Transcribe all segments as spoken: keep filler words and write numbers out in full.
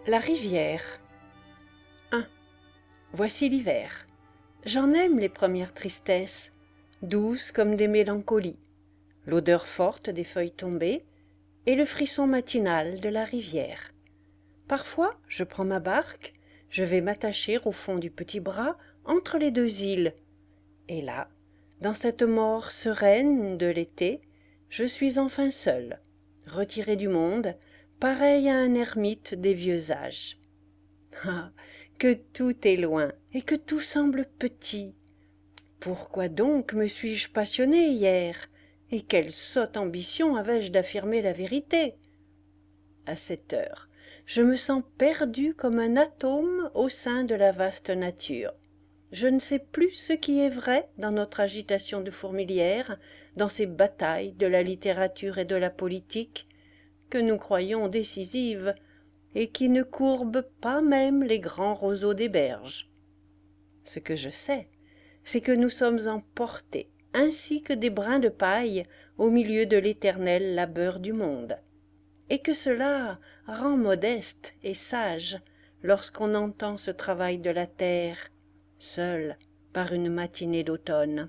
La rivière. un. Voici l'hiver. J'en aime les premières tristesses, douces comme des mélancolies, l'odeur forte des feuilles tombées et le frisson matinal de la rivière. Parfois, je prends ma barque, je vais m'attacher au fond du petit bras entre les deux îles. Et là, dans cette mort sereine de l'été, je suis enfin seul, retiré du monde, pareil à un ermite des vieux âges. Ah, que tout est loin et que tout semble petit. Pourquoi donc me suis-je passionné hier, et quelle sotte ambition avais-je d'affirmer la vérité? À cette heure, je me sens perdu comme un atome au sein de la vaste nature. Je ne sais plus ce qui est vrai dans notre agitation de fourmilière, dans ces batailles de la littérature et de la politique, que nous croyons décisives, et qui ne courbent pas même les grands roseaux des berges. Ce que je sais, c'est que nous sommes emportés, ainsi que des brins de paille, au milieu de l'éternel labeur du monde, et que cela rend modeste et sage lorsqu'on entend ce travail de la terre, seul par une matinée d'automne.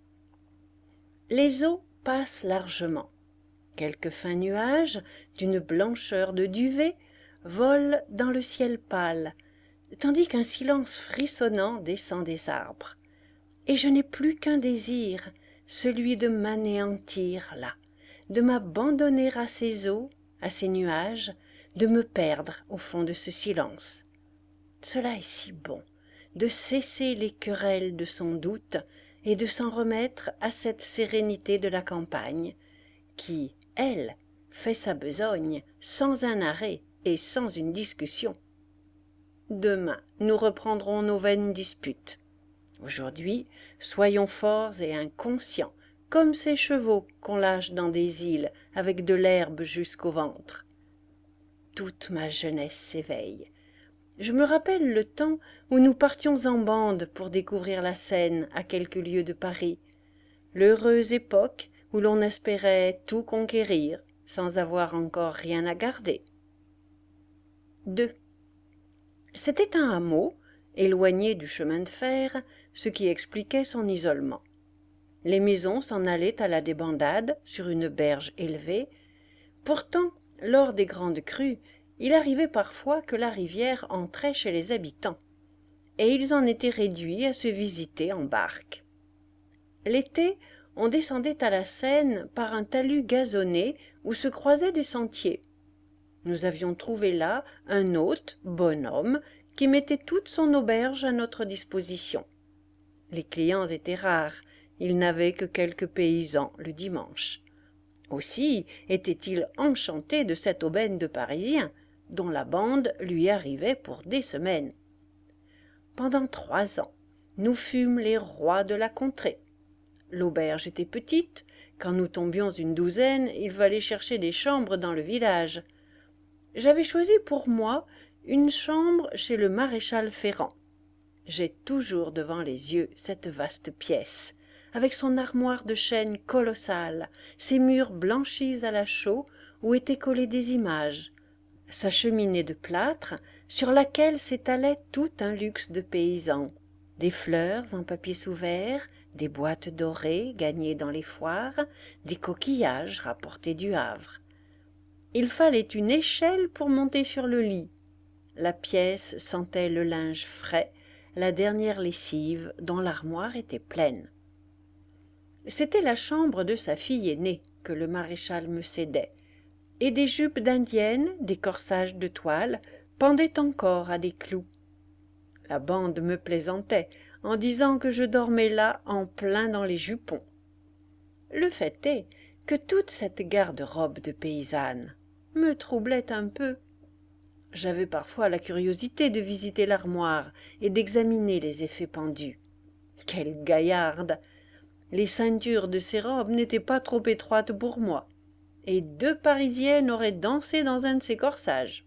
Les eaux passent largement. Quelques fins nuages, d'une blancheur de duvet, volent dans le ciel pâle, tandis qu'un silence frissonnant descend des arbres. Et je n'ai plus qu'un désir, celui de m'anéantir là, de m'abandonner à ces eaux, à ces nuages, de me perdre au fond de ce silence. Cela est si bon, de cesser les querelles de son doute et de s'en remettre à cette sérénité de la campagne, qui, elle, fait sa besogne sans un arrêt et sans une discussion. Demain, nous reprendrons nos vaines disputes. Aujourd'hui, soyons forts et inconscients, comme ces chevaux qu'on lâche dans des îles avec de l'herbe jusqu'au ventre. Toute ma jeunesse s'éveille. Je me rappelle le temps où nous partions en bande pour découvrir la Seine à quelques lieues de Paris, l'heureuse époque où l'on espérait tout conquérir sans avoir encore rien à garder. deux. C'était un hameau, éloigné du chemin de fer, ce qui expliquait son isolement. Les maisons s'en allaient à la débandade sur une berge élevée. Pourtant, lors des grandes crues, il arrivait parfois que la rivière entrait chez les habitants, et ils en étaient réduits à se visiter en barque. L'été, on descendait à la Seine par un talus gazonné où se croisaient des sentiers. Nous avions trouvé là un hôte, bonhomme, qui mettait toute son auberge à notre disposition. Les clients étaient rares, il n'avait que quelques paysans le dimanche. Aussi était-il enchanté de cette aubaine de Parisiens, dont la bande lui arrivait pour des semaines. Pendant trois ans, nous fûmes les rois de la contrée. L'auberge était petite, quand nous tombions une douzaine, il fallait chercher des chambres dans le village. J'avais choisi pour moi une chambre chez le maréchal Ferrand. J'ai toujours devant les yeux cette vaste pièce, avec son armoire de chêne colossale, ses murs blanchis à la chaux où étaient collées des images, sa cheminée de plâtre sur laquelle s'étalait tout un luxe de paysan, des fleurs en papier sous verre, des boîtes dorées gagnées dans les foires, des coquillages rapportés du Havre. Il fallait une échelle pour monter sur le lit. La pièce sentait le linge frais, la dernière lessive dont l'armoire était pleine. C'était la chambre de sa fille aînée que le maréchal me cédait, et des jupes d'indienne, des corsages de toile pendaient encore à des clous. La bande me plaisantait en disant que je dormais là en plein dans les jupons. Le fait est que toute cette garde-robe de paysanne me troublait un peu. J'avais parfois la curiosité de visiter l'armoire et d'examiner les effets pendus. Quelle gaillarde! Les ceintures de ces robes n'étaient pas trop étroites pour moi, et deux Parisiennes auraient dansé dans un de ces corsages.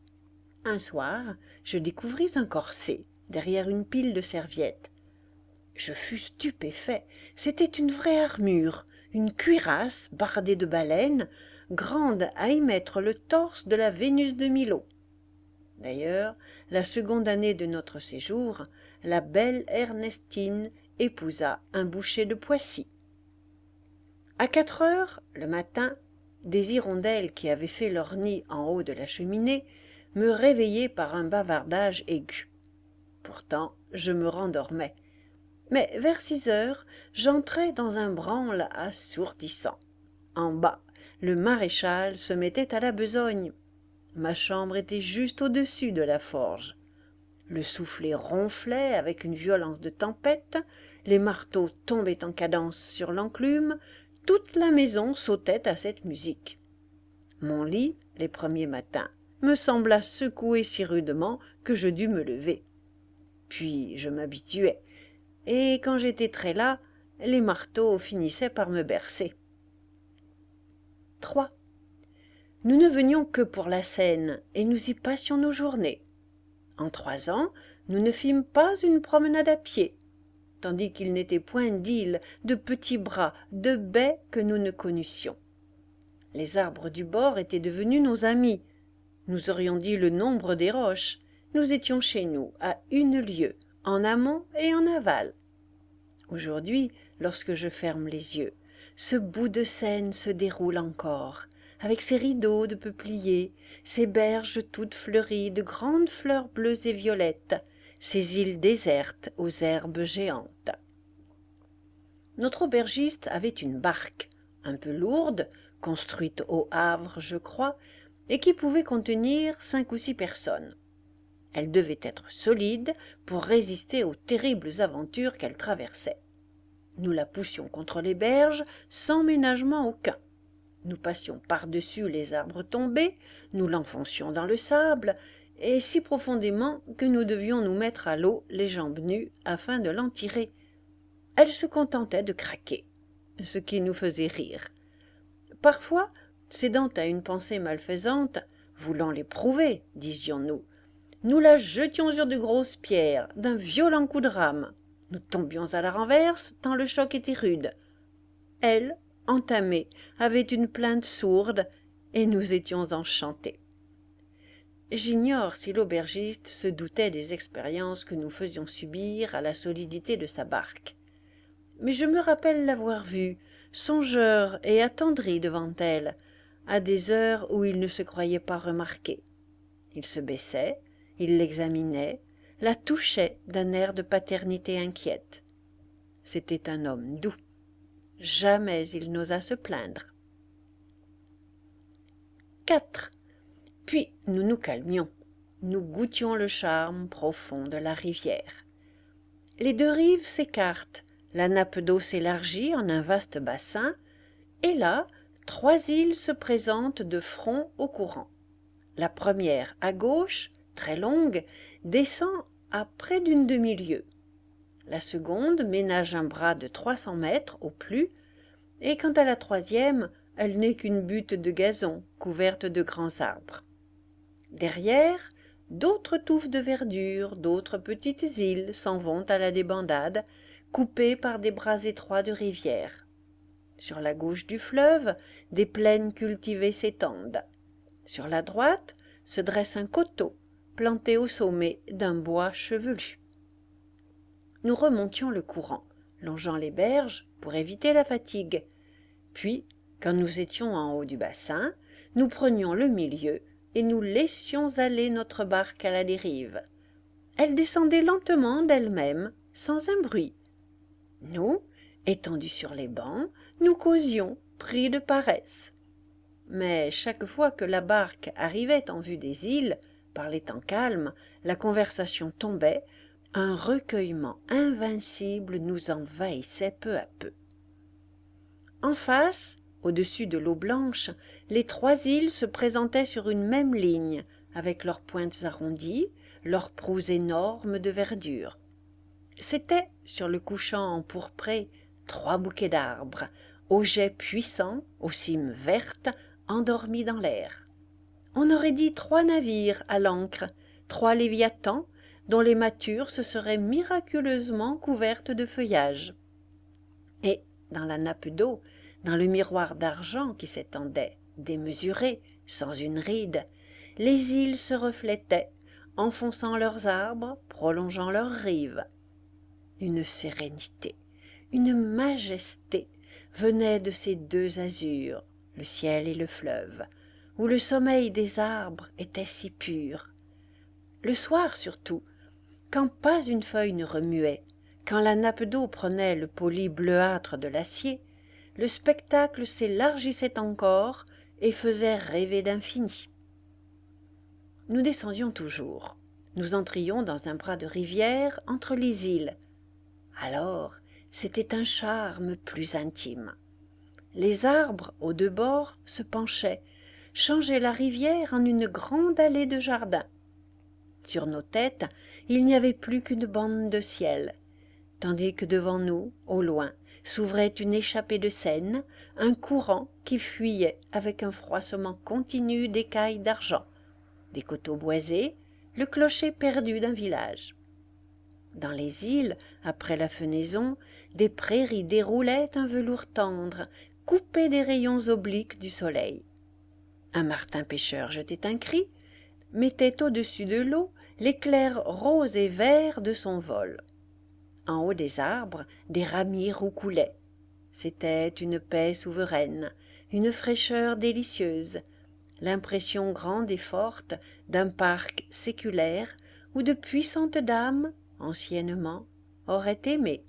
Un soir, je découvris un corset derrière une pile de serviettes. Je fus stupéfait. C'était une vraie armure, une cuirasse bardée de baleines, grande à y mettre le torse de la Vénus de Milo. D'ailleurs, la seconde année de notre séjour, la belle Ernestine épousa un boucher de Poissy. À quatre heures, le matin, des hirondelles qui avaient fait leur nid en haut de la cheminée me réveillaient par un bavardage aigu. Pourtant, je me rendormais. Mais vers six heures, j'entrai dans un branle assourdissant. En bas, le maréchal se mettait à la besogne. Ma chambre était juste au-dessus de la forge. Le soufflet ronflait avec une violence de tempête, les marteaux tombaient en cadence sur l'enclume, toute la maison sautait à cette musique. Mon lit, les premiers matins, me sembla secoué si rudement que je dus me lever. Puis je m'habituai, et quand j'étais très las, les marteaux finissaient par me bercer. trois. Nous ne venions que pour la Seine, et nous y passions nos journées. En trois ans, nous ne fîmes pas une promenade à pied, tandis qu'il n'était point d'îles, de petits bras, de baies que nous ne connussions. Les arbres du bord étaient devenus nos amis. Nous aurions dit le nombre des roches. Nous étions chez nous, à une lieue, en amont et en aval. Aujourd'hui, lorsque je ferme les yeux, ce bout de Seine se déroule encore, avec ses rideaux de peupliers, ses berges toutes fleuries de grandes fleurs bleues et violettes, ses îles désertes aux herbes géantes. Notre aubergiste avait une barque, un peu lourde, construite au Havre, je crois, et qui pouvait contenir cinq ou six personnes. Elle devait être solide pour résister aux terribles aventures qu'elle traversait. Nous la poussions contre les berges sans ménagement aucun. Nous passions par-dessus les arbres tombés, nous l'enfoncions dans le sable, et si profondément que nous devions nous mettre à l'eau les jambes nues afin de l'en tirer. Elle se contentait de craquer, ce qui nous faisait rire. Parfois, cédant à une pensée malfaisante, voulant l'éprouver, disions-nous, nous la jetions sur de grosses pierres, d'un violent coup de rame. Nous tombions à la renverse, tant le choc était rude. Elle, entamée, avait une plainte sourde, et nous étions enchantés. J'ignore si l'aubergiste se doutait des expériences que nous faisions subir à la solidité de sa barque. Mais je me rappelle l'avoir vue, songeur et attendri devant elle, à des heures où il ne se croyait pas remarqué. Il se baissait, il l'examinait, la touchait d'un air de paternité inquiète. C'était un homme doux. Jamais il n'osa se plaindre. quatre. Puis nous nous calmions. Nous goûtions le charme profond de la rivière. Les deux rives s'écartent, la nappe d'eau s'élargit en un vaste bassin, et là, trois îles se présentent de front au courant. La première, à gauche, très longue, descend à près d'une demi-lieue. La seconde ménage un bras de trois cents mètres au plus, et quant à la troisième, elle n'est qu'une butte de gazon couverte de grands arbres. Derrière, d'autres touffes de verdure, d'autres petites îles s'en vont à la débandade, coupées par des bras étroits de rivière. Sur la gauche du fleuve, des plaines cultivées s'étendent. Sur la droite se dresse un coteau, planté au sommet d'un bois chevelu. Nous remontions le courant, longeant les berges pour éviter la fatigue. Puis, quand nous étions en haut du bassin, nous prenions le milieu et nous laissions aller notre barque à la dérive. Elle descendait lentement d'elle-même, sans un bruit. Nous, étendus sur les bancs, nous causions, pris de paresse. Mais chaque fois que la barque arrivait en vue des îles, par les temps calmes, la conversation tombait, un recueillement invincible nous envahissait peu à peu. En face, au-dessus de l'eau blanche, les trois îles se présentaient sur une même ligne, avec leurs pointes arrondies, leurs proues énormes de verdure. C'étaient, sur le couchant empourpré, trois bouquets d'arbres, aux jets puissants, aux cimes vertes, endormis dans l'air. On aurait dit trois navires à l'ancre, trois léviathans, dont les mâtures se seraient miraculeusement couvertes de feuillage. Et, dans la nappe d'eau, dans le miroir d'argent qui s'étendait, démesuré, sans une ride, les îles se reflétaient, enfonçant leurs arbres, prolongeant leurs rives. Une sérénité, une majesté venaient de ces deux azurs, le ciel et le fleuve, où le sommeil des arbres était si pur. Le soir surtout, quand pas une feuille ne remuait, quand la nappe d'eau prenait le poli bleuâtre de l'acier, le spectacle s'élargissait encore et faisait rêver d'infini. Nous descendions toujours. Nous entrions dans un bras de rivière entre les îles. Alors, c'était un charme plus intime. Les arbres, aux deux bords, se penchaient, changeaient la rivière en une grande allée de jardin. Sur nos têtes, il n'y avait plus qu'une bande de ciel, tandis que devant nous, au loin, s'ouvrait une échappée de Seine, un courant qui fuyait avec un froissement continu d'écailles d'argent, des coteaux boisés, le clocher perdu d'un village. Dans les îles, après la fenaison, des prairies déroulaient un velours tendre, coupé des rayons obliques du soleil. Un martin pêcheur jetait un cri, mettait au-dessus de l'eau l'éclair rose et vert de son vol. En haut des arbres, des ramiers roucoulaient. C'était une paix souveraine, une fraîcheur délicieuse, l'impression grande et forte d'un parc séculaire où de puissantes dames, anciennement, auraient aimé.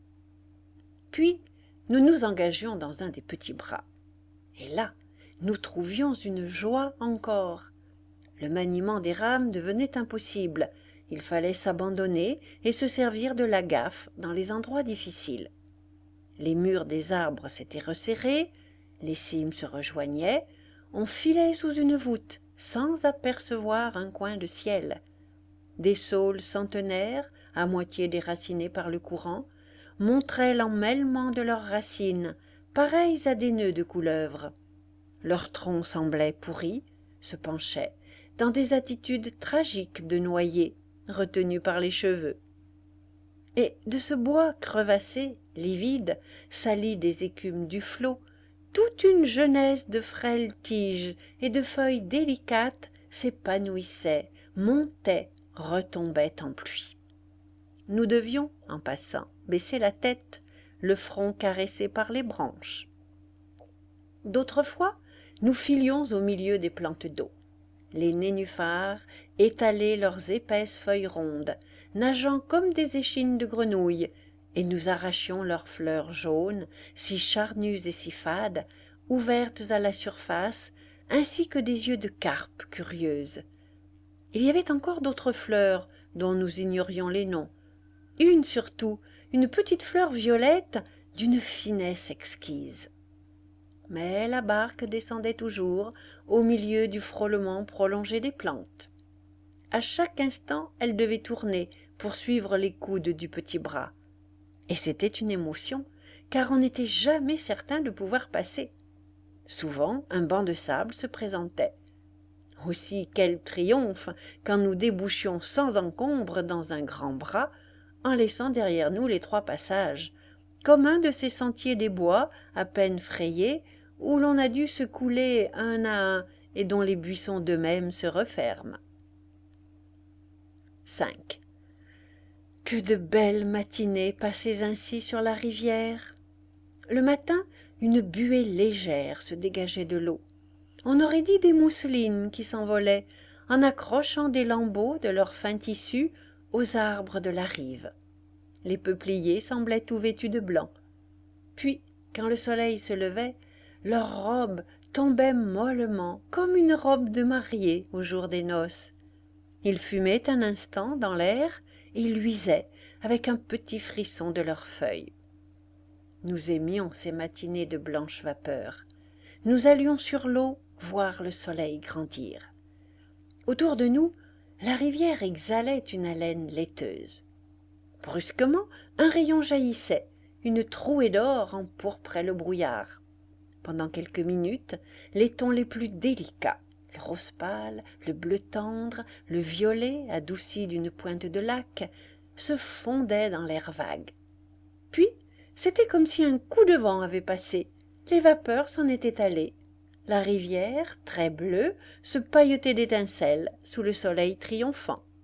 Puis, nous nous engagions dans un des petits bras. Et là, nous trouvions une joie encore. Le maniement des rames devenait impossible. Il fallait s'abandonner et se servir de la gaffe dans les endroits difficiles. Les murs des arbres s'étaient resserrés, les cimes se rejoignaient, on filait sous une voûte sans apercevoir un coin de ciel. Des saules centenaires, à moitié déracinés par le courant, montraient l'emmêlement de leurs racines, pareils à des nœuds de couleuvre. Leurs troncs semblaient pourris, se penchaient, dans des attitudes tragiques de noyés, retenus par les cheveux. Et de ce bois crevassé, livide, sali des écumes du flot, toute une genèse de frêles tiges et de feuilles délicates s'épanouissait, montait, retombait en pluie. Nous devions, en passant, baisser la tête, le front caressé par les branches. D'autres fois, nous filions au milieu des plantes d'eau. Les nénuphars étalaient leurs épaisses feuilles rondes, nageant comme des échines de grenouilles, et nous arrachions leurs fleurs jaunes, si charnues et si fades, ouvertes à la surface, ainsi que des yeux de carpe curieuses. Il y avait encore d'autres fleurs dont nous ignorions les noms. Une surtout, une petite fleur violette d'une finesse exquise. Mais la barque descendait toujours au milieu du frôlement prolongé des plantes. À chaque instant, elle devait tourner pour suivre les coudes du petit bras. Et c'était une émotion, car on n'était jamais certain de pouvoir passer. Souvent, un banc de sable se présentait. Aussi, quel triomphe quand nous débouchions sans encombre dans un grand bras, en laissant derrière nous les trois passages, comme un de ces sentiers des bois, à peine frayés, où l'on a dû se couler un à un et dont les buissons d'eux-mêmes se referment. cinq. Que de belles matinées passées ainsi sur la rivière! Le matin, une buée légère se dégageait de l'eau. On aurait dit des mousselines qui s'envolaient, en accrochant des lambeaux de leur fin tissu aux arbres de la rive. Les peupliers semblaient tout vêtus de blanc. Puis, quand le soleil se levait, leurs robes tombaient mollement, comme une robe de mariée au jour des noces. Ils fumaient un instant dans l'air et luisaient avec un petit frisson de leurs feuilles. Nous aimions ces matinées de blanche vapeur. Nous allions sur l'eau voir le soleil grandir. Autour de nous, la rivière exhalait une haleine laiteuse. Brusquement, un rayon jaillissait, une trouée d'or empourprait le brouillard. Pendant quelques minutes, les tons les plus délicats, le rose pâle, le bleu tendre, le violet adouci d'une pointe de lac, se fondaient dans l'air vague. Puis, c'était comme si un coup de vent avait passé, les vapeurs s'en étaient allées. La rivière, très bleue, se pailletait d'étincelles sous le soleil triomphant.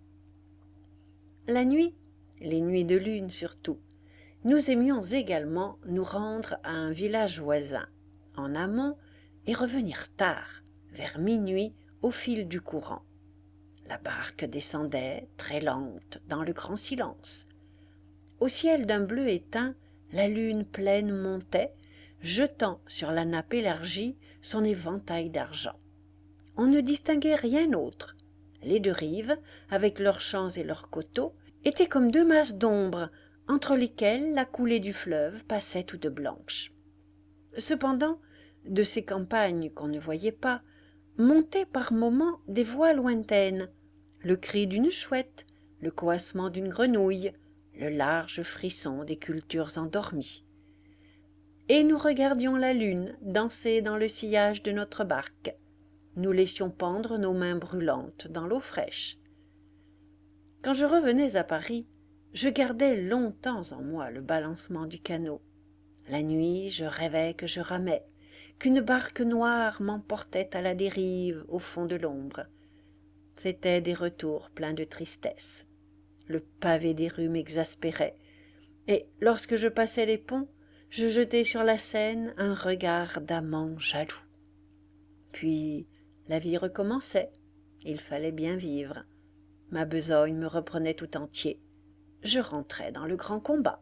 La nuit, les nuits de lune surtout, nous aimions également nous rendre à un village voisin, en amont, et revenir tard, vers minuit, au fil du courant. La barque descendait, très lente, dans le grand silence. Au ciel d'un bleu éteint, la lune pleine montait, jetant sur la nappe élargie son éventail d'argent. On ne distinguait rien autre. Les deux rives, avec leurs champs et leurs coteaux, étaient comme deux masses d'ombre, entre lesquelles la coulée du fleuve passait toute blanche. Cependant, de ces campagnes qu'on ne voyait pas, montaient par moments des voix lointaines, le cri d'une chouette, le coassement d'une grenouille, le large frisson des cultures endormies. Et nous regardions la lune danser dans le sillage de notre barque. Nous laissions pendre nos mains brûlantes dans l'eau fraîche. Quand je revenais à Paris, je gardais longtemps en moi le balancement du canot. La nuit, je rêvais que je ramais, qu'une barque noire m'emportait à la dérive au fond de l'ombre. C'étaient des retours pleins de tristesse. Le pavé des rues m'exaspérait, et lorsque je passais les ponts, je jetais sur la Seine un regard d'amant jaloux. Puis la vie recommençait, il fallait bien vivre. Ma besogne me reprenait tout entier. Je rentrais dans le grand combat.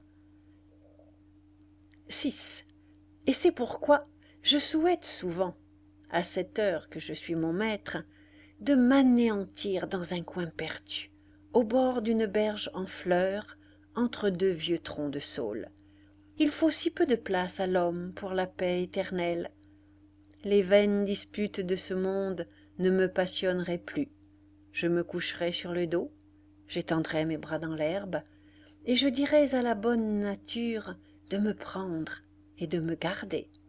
six. Et c'est pourquoi je souhaite souvent, à cette heure que je suis mon maître, de m'anéantir dans un coin perdu, au bord d'une berge en fleurs, entre deux vieux troncs de saule. Il faut si peu de place à l'homme pour la paix éternelle. Les vaines disputes de ce monde ne me passionneraient plus. Je me coucherais sur le dos, j'étendrais mes bras dans l'herbe, et je dirais à la bonne nature de me prendre et de me garder.